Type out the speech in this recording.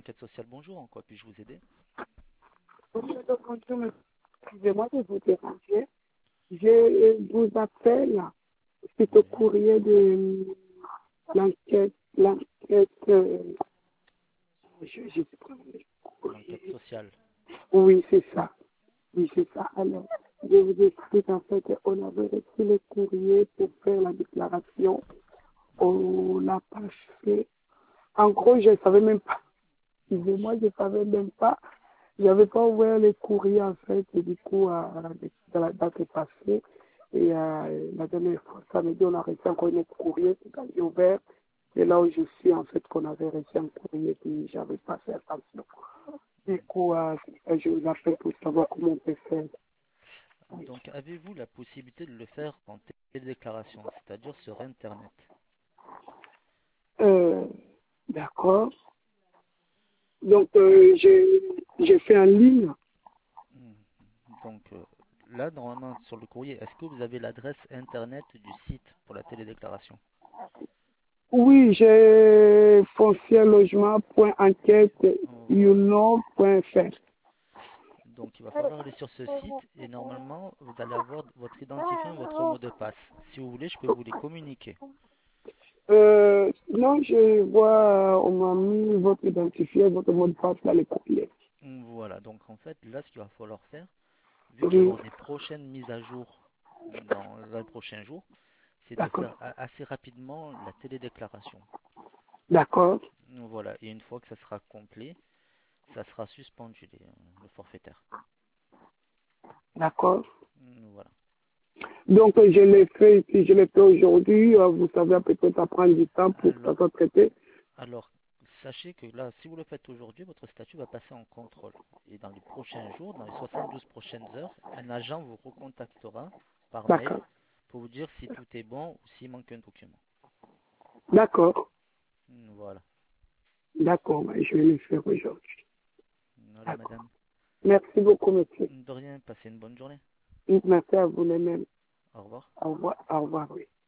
Enquête sociale, bonjour, en quoi puis-je vous aider? Oui, donc, bonjour, excusez-moi de vous déranger. Je vous appelle suite au Oui, courrier de l'enquête, je sais pas le l'enquête courrier. sociale. Oui, c'est ça. Oui, c'est ça. Alors, je vous explique en fait, on avait reçu le courrier pour faire la déclaration. Mhm. On l'a pas fait. En gros, je ne savais même pas. Oui, Excusez-moi, je ne savais même pas. J'avais pas ouvert les courriers en fait, et du coup, dans la date est passée. Et la dernière fois, samedi, on a reçu encore un autre courrier, c'est quand j'ai ouvert. C'est là où je suis en fait qu'on avait reçu un courrier, puis j'avais pas fait attention. Du coup, je vous appelle pour savoir comment on peut faire. Oui. donc avez-vous la possibilité de le faire en télédéclaration, c'est-à-dire sur Internet? Euh, d'accord. Donc, j'ai fait en ligne. Mhm. Donc là, normalement, sur le courrier, est-ce que vous avez l'adresse Internet du site pour la télédéclaration? Oui, j'ai Voilà. foncierlogement.enquête.fr. Donc il va falloir aller sur ce site et normalement, vous allez avoir votre identifiant et votre mot de passe. Si vous voulez, je peux vous les communiquer. Non, je vois, on m'a mis votre identifié, votre mot de passe dans le courrier. Voilà, donc en fait, là, ce qu'il va falloir faire, vu qu'il va y Oui, avoir des prochaines mises à jour dans les prochains jours, c'est de d'accord. faire assez rapidement la télédéclaration. D'accord, Voilà, et une fois que ça sera complet, ça sera suspendu le forfaitaire. d'accord. Voilà. Donc, je l'ai fait, si je l'ai fait aujourd'hui, vous savez, peut-être ça prend du temps pour que ça Alors, soit traité. alors, sachez que là, si vous le faites aujourd'hui, votre statut va passer en contrôle. Et dans les prochains jours, dans les 72 prochaines heures, un agent vous recontactera par mail D'accord, pour vous dire si tout est bon ou s'il manque un document. d'accord, Voilà. d'accord, mais je vais le faire aujourd'hui. Voilà, D'accord. madame. Merci beaucoup, monsieur. De rien, passez une bonne journée. Merci à vous les mêmes. Au revoir. Au revoir, oui.